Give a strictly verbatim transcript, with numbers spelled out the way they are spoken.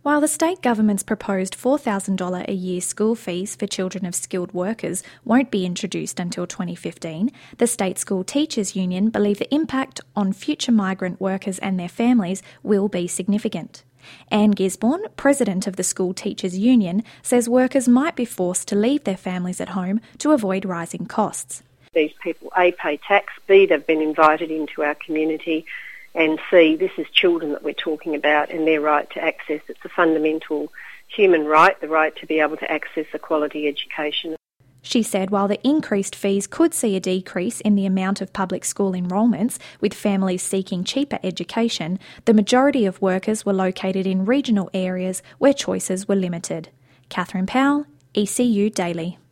While the state government's proposed four thousand dollars a year school fees for children of skilled workers won't be introduced until twenty fifteen, the State School Teachers Union believe the impact on future migrant workers and their families will be significant. Anne Gisborne, president of the School Teachers Union, says workers might be forced to leave their families at home to avoid rising costs. These people, A, pay tax, B, they've been invited into our community, and C, this is children that we're talking about and their right to access. It's a fundamental human right, the right to be able to access a quality education. She said while the increased fees could see a decrease in the amount of public school enrolments, with families seeking cheaper education, the majority of workers were located in regional areas where choices were limited. Catherine Powell, E C U Daily.